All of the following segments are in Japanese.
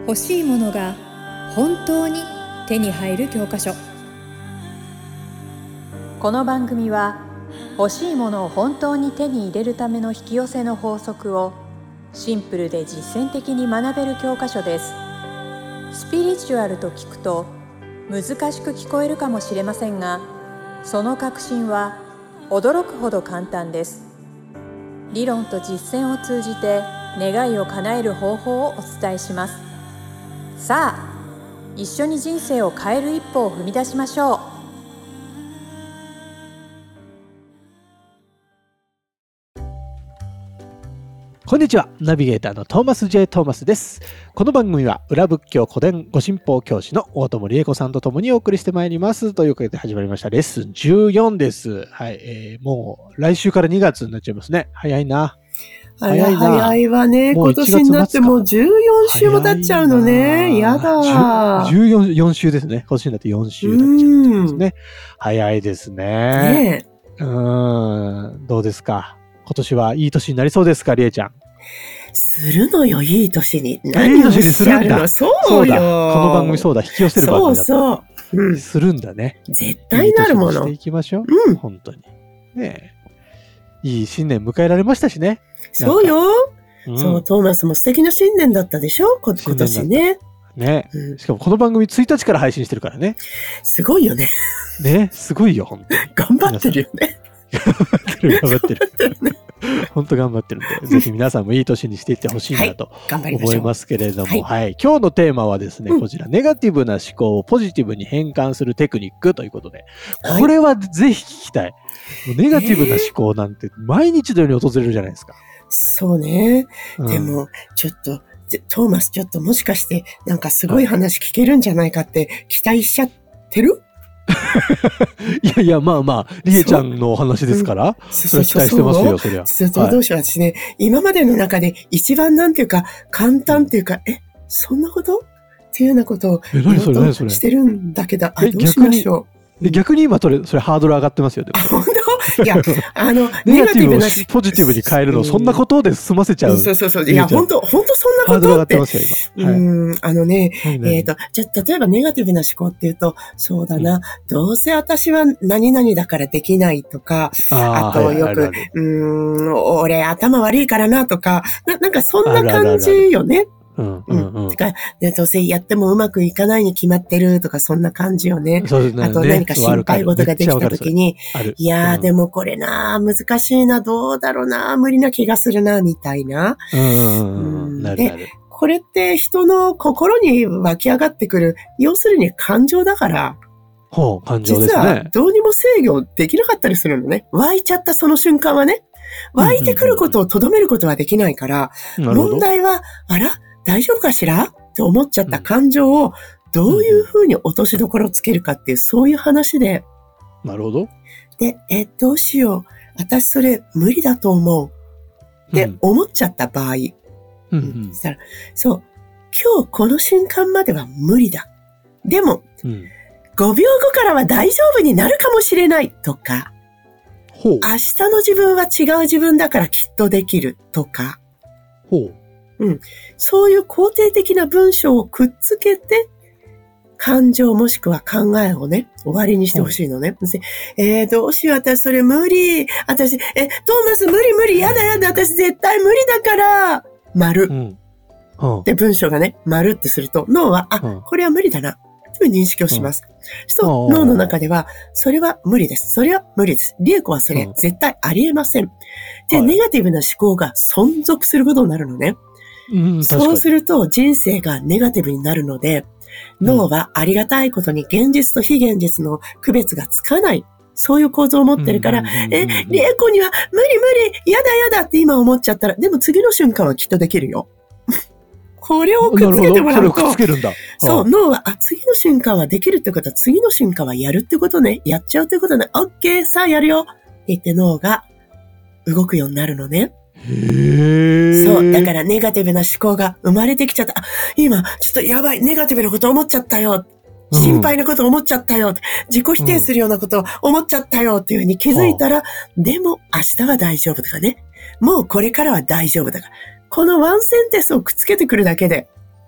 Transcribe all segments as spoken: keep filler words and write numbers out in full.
欲しいものが本当に手に入る教科書。この番組は欲しいものを本当に手に入れるための引き寄せの法則をシンプルで実践的に学べる教科書です。スピリチュアルと聞くと難しく聞こえるかもしれませんが、その核心は驚くほど簡単です。理論と実践を通じて願いを叶える方法をお伝えします。さあ、一緒に人生を変える一歩を踏み出しましょう。 こんにちは、ナビゲーターのトーマス J. トーマスです。この番組は裏仏教古典ご神宝教師の大友理恵子さんとともにお送りしてまいります。というわけで始まりましたレッスンじゅうよんです。はい、えー、もう来週からにがつになっちゃいますね。早いな。 早いな。早いわね。今年になってもうじゅうよん週も経っちゃうのね。やだ。 じゅうよん、よん週ですね。今年になってよん週経っちゃうんですね。早いですね。ねえ。うーん。どうですか。今年はいい年になりそうですか、りえちゃん。 するのよ、いい年に。何をおっしゃるの。そうよ。 そうだ。この番組そうだ。引き寄せる番組だった。 そうそう。うん。 するんだね。 絶対なるもの。 いい年にしていきましょう。 うん。 本当に。ねえ。いい新年迎えられましたしね。 そうよ、うん。そう、トーマスも素敵な新年だったでしょ、今年ね。 ね、うん。しかもこの番組ついたちから配信してるからね。 すごいよね。 ね、すごいよ、本当に。 頑張ってるよね。 頑張ってる、頑張ってる。本当頑張ってるんで、ぜひ皆さんもいい年にしていってほしいなと思いますけれども、はい、はい。今日のテーマはですね、うん、こちら、ネガティブな思考をポジティブに変換するテクニックということで、これはぜひ聞きたい。もうネガティブな思考なんて毎日のように訪れるじゃないですか。 そうね。うん、でも、ちょっと、トーマスちょっともしかして、なんかすごい話聞けるんじゃないかって期待しちゃってる？ いやいや、まあまあ、りえちゃんのお話ですから、そ, それ期待してますよ、そりゃ。 そうそう、どうしよう、私ね、今までの中で一番なんていうか、簡単っていうか、え、そんなことっていうようなことを言おうとしてるんだけど、あ、どうしましょう。逆に今、それ、それハードル上がってますよ、でも。 あ、本当？いや、あの、 ネガティブをポジティブに変えるの、そんなことで済ませちゃう。 そうそうそう。いや、本当本当そんなことって。 ハードル上がってますよ、今。 はい、うん、あのね、えっと、じゃ、例えばネガティブな思考っていうと、そうだな、うん、どうせ私は何々だからできないとか、あ, あとよく、うん、俺頭悪いからなとか、な、なんかそんな感じよね。 うんうんうん。 てか、で、どうせやってもうまくいかないに決まってるとか、そんな感じよね。 そうですね。 あと何か心配事ができたときに、いやー、うん、でもこれなー、難しいな、どうだろうな、無理な気がするな、みたいな。 うんうんうん。なるなる。 で、これって人の心に湧き上がってくる、要するに感情だから、 ほう、感情ですね。 実はどうにも制御できなかったりするのね。湧いちゃったその瞬間はね。湧いてくることを留めることはできないから、うんうんうん、問題は、あら大丈夫かしらって思っちゃった感情をどういうふうに落としどころをつけるかっていう、そういう話で。 なるほど。 で、え、どうしよう。私それ無理だと思う。って思っちゃった場合。うんうん、したらそう。今日この瞬間までは無理だ。でも、うん、ごびょうごからは大丈夫になるかもしれないとか。 ほう。 明日の自分は違う自分だからきっとできるとか。 ほう。 うん。そういう肯定的な文章をくっつけて、感情もしくは考えをね、終わりにしてほしいのね。うん、えー、どうしよう、私それ無理。私、え、トーマス無理無理、やだやだ、私絶対無理だから、丸。うんうん、で、文章がね、丸ってすると、脳は、あ、うん、これは無理だな。という認識をします。うん、そう、脳の中では、それは無理です。それは無理です。リエコはそれ、うん、絶対ありえません。で、はい、ネガティブな思考が存続することになるのね。 うん、 そうすると人生がネガティブになるので、脳はありがたいことに現実と非現実の区別がつかない。そういう構造を持ってるから、え、リエコには無理無理、やだやだって今思っちゃったら、でも次の瞬間はきっとできるよ。これをくっつけてもらうと、 それをくっつけるんだ。 そう、脳は、あ、次の瞬間はできるってことは、次の瞬間はやるってことね、やっちゃうってことね、オッケー、さあやるよって言って脳が動くようになるのね。 へー。 そう。だからネガティブな思考が生まれてきちゃった。あ、今、ちょっとやばい。ネガティブなこと思っちゃったよ。心配なこと思っちゃったよ。うん、自己否定するようなこと思っちゃったよっていうふうに気づいたら、うん、でも明日は大丈夫とかね。もうこれからは大丈夫だから。このワンセンテンスをくっつけてくるだけで、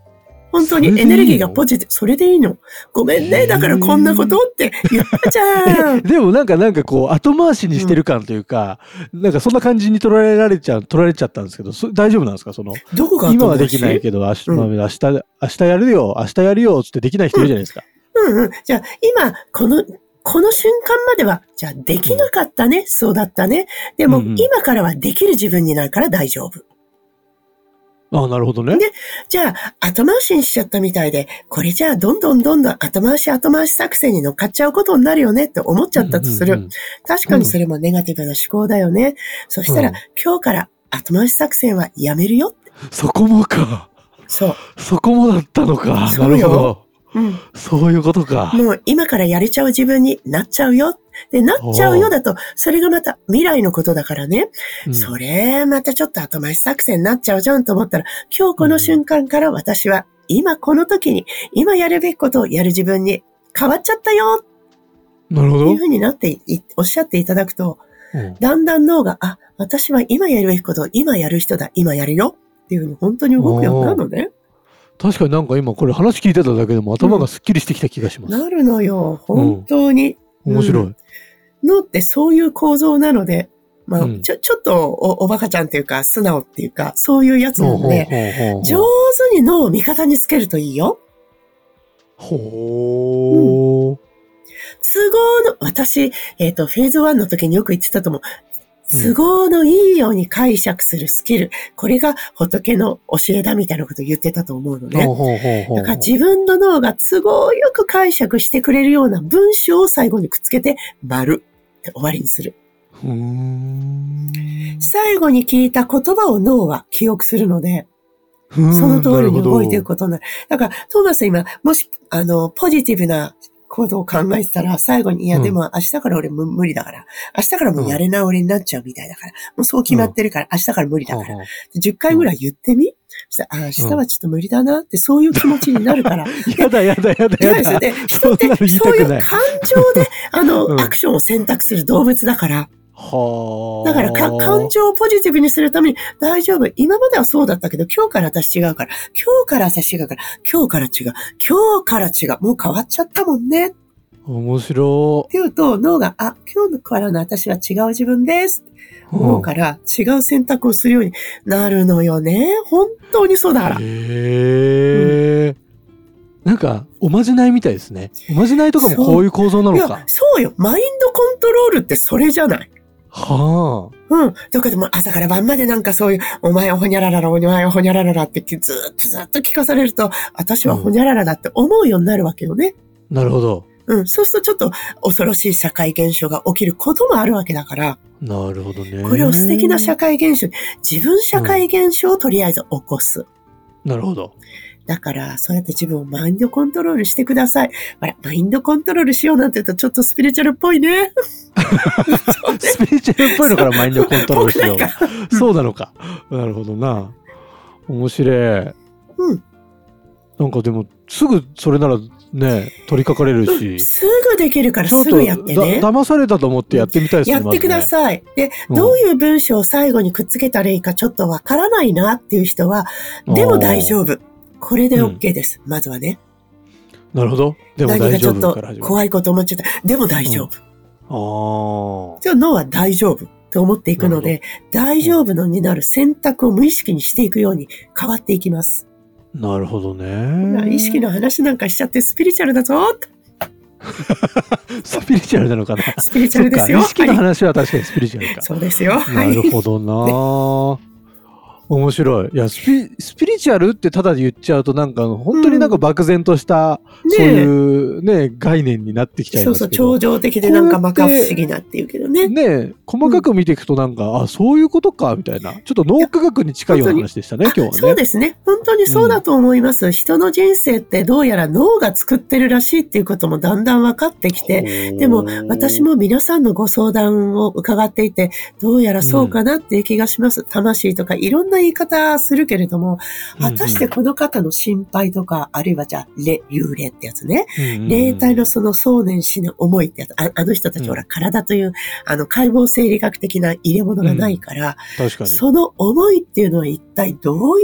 本当にエネルギーがポジティブ。それでいいの。ごめんね。だからこんなことって言ったじゃん。 でもなんかなんかこう後回しにしてる感というか、うん、なんかそんな感じに取られられちゃう、取られちゃったんですけど、大丈夫なんですか？その、 どこが今はできないけど、明日、うん、明日、明日やるよ、明日やるよってできない人いるじゃないですか。 うん、うんうん。じゃあ今、この、この瞬間までは、じゃあできなかったね、うん、そうだったね。でも、うんうん、今からはできる自分になるから大丈夫。 ああ、なるほどね。 で、じゃあ、後回しにしちゃったみたいで、これじゃあ、どんどんどんどん後回し後回し作戦に乗っかっちゃうことになるよねって思っちゃったとする。うんうんうん、確かにそれもネガティブな思考だよね。うん、そしたら、今日から後回し作戦はやめるよって。 そこもか。 そう。 そこもだったのか。なるほど。うん、そういうことか。 もう今からやれちゃう自分になっちゃうよ。で、なっちゃうよだと、それがまた未来のことだからね。うん、それ、またちょっと後回し作戦になっちゃうじゃんと思ったら、今日この瞬間から私は、今この時に、今やるべきことをやる自分に変わっちゃったよ。 なるほど。 っていうふうになってい、おっしゃっていただくと、うん、だんだん脳が、あ、私は今やるべきことを今やる人だ、今やるよ。っていうふうに本当に動くようになるのね。 確かになんか今これ話聞いてただけでも頭がスッキリしてきた気がします。 うん、なるのよ。本当に。 うん、面白い。うん、 脳ってそういう構造なので、まあ、うん、ちょ、ちょっとお、おバカちゃんっていうか、素直っていうか、そういうやつなので、上手に脳を味方につけるといいよ。 ほー。うん、 都合の、私、えっと、フェーズワンの時によく言ってたと思う。都合のいいように解釈するスキル。うん、これが仏の教えだみたいなことを言ってたと思うのね。だから自分の脳が都合よく解釈してくれるような文章を最後にくっつけて、丸って終わりにする。 うーん、 最後に聞いた言葉を脳は記憶するので、その通りに動いていくことになる。だから、トーマス今、もし、あの、ポジティブなことを考えてたら、最後に、いや、でも明日から俺無理だから、明日からもうやれ直りになっちゃうみたいだから、もうそう決まってるから、明日から無理だから、じゅっかいぐらい言ってみ、そしたら、あ、明日はちょっと無理だなって、そういう気持ちになるから。 やだやだやだやだ。 で、人ってそういう感情で、あの、アクションを選択する動物だから、 はだからか、感情をポジティブにするために、大丈夫。今まではそうだったけど、今日から私違うから、今日から私違うから、今日から違う、今日から違う。もう変わっちゃったもんね。 面白い。 っていうと、脳が、あ、今日からの私は違う自分です。思うから、違う選択をするようになるのよね。本当にそうだから。へー。うん、なんか、おまじないみたいですね。おまじないとかもこういう構造なのか。 いや、そうよ。マインドコントロールってそれじゃない。 はあ。うん。とかでも朝から晩までなんかそういう、お前はほにゃららら、お前はほにゃらららってずっとずっと聞かされると、私はほにゃららだって思うようになるわけよね。 うん、なるほど。 うん。そうするとちょっと恐ろしい社会現象が起きることもあるわけだから。 なるほどね。 これを素敵な社会現象、自分社会現象をとりあえず起こす。 うん、なるほど。 だから、そうやって自分をマインドコントロールしてください。ほら、マインドコントロールしようなんて言うとちょっとスピリチュアルっぽいね。 スピリチュアルっぽいのからマインドコントロールしよう。そうなのか。なるほどな。面白い。 うん。 なんかでも、すぐそれならね、取り掛かれるし、うん。 すぐできるからすぐやってね。 だ騙されたと思ってやってみたいですね。 やってください。で、うん、どういう文章を最後にくっつけたらいいかちょっとわからないなっていう人は、でも大丈夫。これで OK です。うん、まずはね。 なるほど。でも大丈夫から始まる。 何かちょっと怖いこと思っちゃった。でも大丈夫。 うん、ああ。 じゃあ脳は大丈夫と思っていくので、大丈夫のになる選択を無意識にしていくように変わっていきます。 なるほどね。 意識の話なんかしちゃってスピリチュアルだぞ。 スピリチュアルなのかな。 スピリチュアルですよ。 意識の話は確かにスピリチュアルか。 そうですよ。 なるほどな。ね、面白い。いやスピ、スピリチュアルってただで言っちゃうとなんか本当になんか漠然とした、うん、そういうね、概念になってきちゃいますけど。そうそう、超常的でなんか摩訶不思議なっていうけどね。 ね、細かく見ていくとなんか、うん、あ、そういうことか、みたいな。ちょっと脳科学に近いような話でしたね、今日はね。 そうですね。本当にそうだと思います。うん、人の人生ってどうやら脳が作ってるらしいっていうこともだんだん分かってきて、でも私も皆さんのご相談を伺っていて、どうやらそうかなっていう気がします。うん、魂とかいろんな言い方するけれども、果たしてこの方の心配とか、あるいはじゃあ、霊、幽霊ってやつね。うんうんうん、霊体のその想念死の思いってやつ。あ, あの人たち、うん、ほら、体という、あの、解剖生理学的な入れ物がないから、 うん、確かに。 その思いっていうのは一体どういう、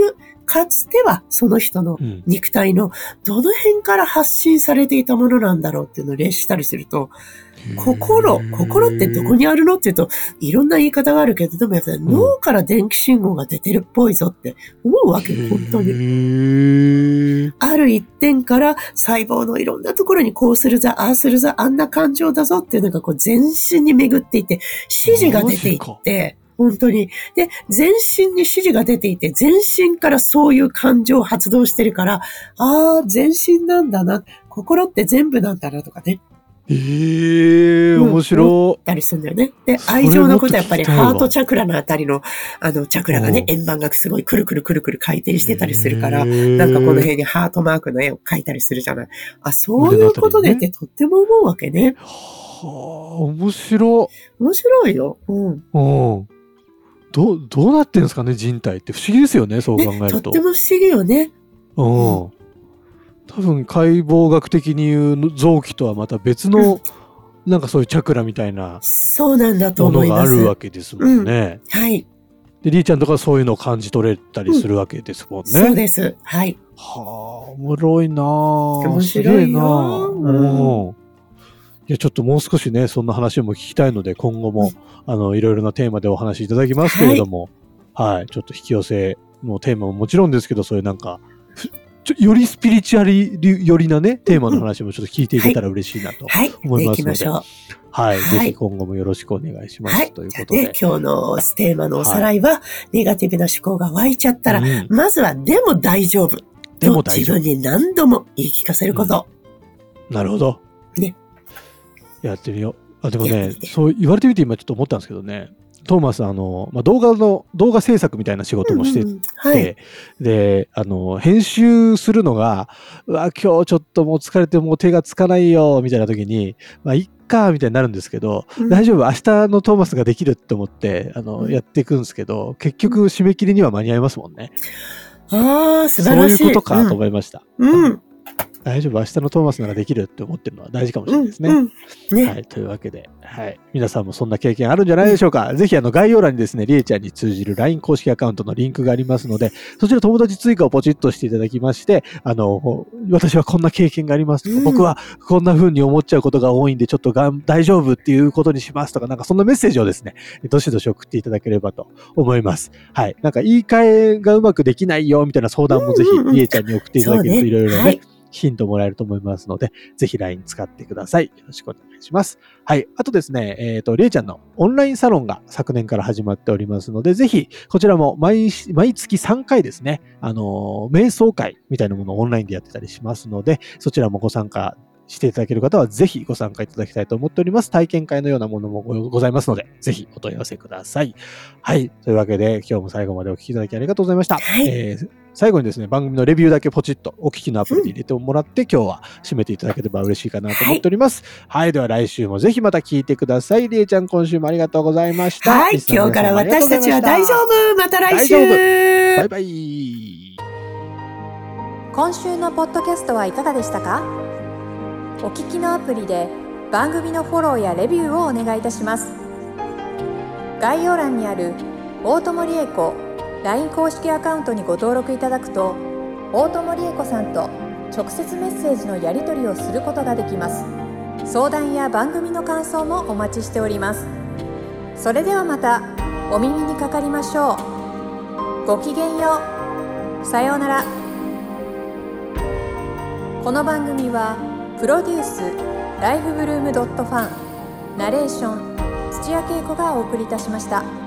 かつてはその人の肉体のどの辺から発信されていたものなんだろうっていうのを例示したりすると、心、心ってどこにあるのって言うと、いろんな言い方があるけど、でもやっぱり脳から電気信号が出てるっぽいぞって思うわけよ、本当に。ある一点から細胞のいろんなところにこうするぞ、ああするぞ、あんな感情だぞっていうのがこう全身に巡っていて、指示が出ていって、本当に。で、全身に指示が出ていて、全身からそういう感情を発動してるから、ああ、全身なんだな、心って全部なんだなとかね。 ええー、面白い。 思ったりするんだよね。で、愛情のことはやっぱりハートチャクラのあたりの、あの、チャクラがね、円盤がすごいくるくるくるくる回転してたりするから、なんかこの辺にハートマークの絵を描いたりするじゃない。あ、そういうことでってとっても思うわけね。 はあ、面白い。 面白いよ。うん。 うん。どう、どうなってんですかね、人体って不思議ですよね、そう考えると。 ね、とっても不思議よね。 うん。うん多分解剖学的に言う臓器とはまた別の、うん、なんかそういうチャクラみたいなそうなんだと思います。 ものがあるわけですもんね。 うん、はい。 で、りーちゃんとかそういうのを感じ取れたりするわけですもんね。 うん、そうです。はい。 はあ、おもろいなぁ。 面白いなぁ。 うん。いや、ちょっともう少しね、そんな話も聞きたいので、今後も、うん、あの、いろいろなテーマでお話しいただきますけれども、はい、はい、ちょっと引き寄せのテーマももちろんですけど、そういうなんか、ちょよりスピリチュアル寄りなね、テーマの話もちょっと聞いていけたら嬉しいなと思いますので。はい。はい。ぜひ今後もよろしくお願いします。はい。ということで。 じゃあね、今日のテーマのおさらいは、はい、ネガティブな思考が湧いちゃったら、うん、まずはでも大丈夫。でも大丈夫。自分に何度も言い聞かせること。 うん、なるほど。 ね。 やってみよう。あ、でもね、そう言われてみて今ちょっと思ったんですけどね。トーマス、あの、まあ、動画の、動画制作みたいな仕事もしてて、うんうんはい、で、あの、編集するのが、うわ、今日ちょっともう疲れてもう手がつかないよ、みたいな時に、まあ、いっか、みたいになるんですけど、うん、大丈夫、明日のトーマスができるって思って、あの、うん、やっていくんですけど、結局締め切りには間に合いますもんね。 ああ、素晴らしい。 そういうことかと思いました。 うん。うん大丈夫、明日のトーマスならできるって思ってるのは大事かもしれないですね。うんうんねはい、というわけで、はい、皆さんもそんな経験あるんじゃないでしょうか。うん、ぜひあの概要欄にですね、りえちゃんに通じる ライン 公式アカウントのリンクがありますので、そちら友達追加をポチッとしていただきまして、あの、私はこんな経験がありますとか、うん、僕はこんな風に思っちゃうことが多いんで、ちょっとがん大丈夫っていうことにしますとか、なんかそんなメッセージをですね、どしどし送っていただければと思います。はい。なんか言い換えがうまくできないよみたいな相談もぜひりえちゃんに送っていただけるといろいろね、はいヒントもらえると思いますので、ぜひ ライン 使ってください。よろしくお願いします。はい。あとですね、えっと、りえちゃんのオンラインサロンが昨年から始まっておりますので、ぜひ、こちらも毎、毎月さんかいですね、あの、瞑想会みたいなものをオンラインでやってたりしますので、そちらもご参加していただける方は、ぜひご参加いただきたいと思っております。体験会のようなものも ご, ございますので、ぜひお問い合わせください。はい。というわけで、今日も最後までお聞きいただきありがとうございました。 はい。 えー最後にですね、番組のレビューだけポチッとお聞きのアプリで入れてもらって、うん、今日は締めていただければ嬉しいかなと思っております。はい、はい、では来週もぜひまた聞いてください。りえちゃん、今週もありがとうございました。 はい、今日から私たちは大丈夫。また来週。 バイバイ。 今週のポッドキャストはいかがでしたか？お聞きのアプリで番組のフォローやレビューをお願いいたします。概要欄にある大友理恵子ライン 公式アカウントにご登録いただくと、大友理恵子さんと直接メッセージのやり取りをすることができます。相談や番組の感想もお待ちしております。それではまたお耳にかかりましょう。ごきげんよう。さようなら。この番組はプロデュースライフブルームドットファンナレーション土屋恵子がお送りいたしました。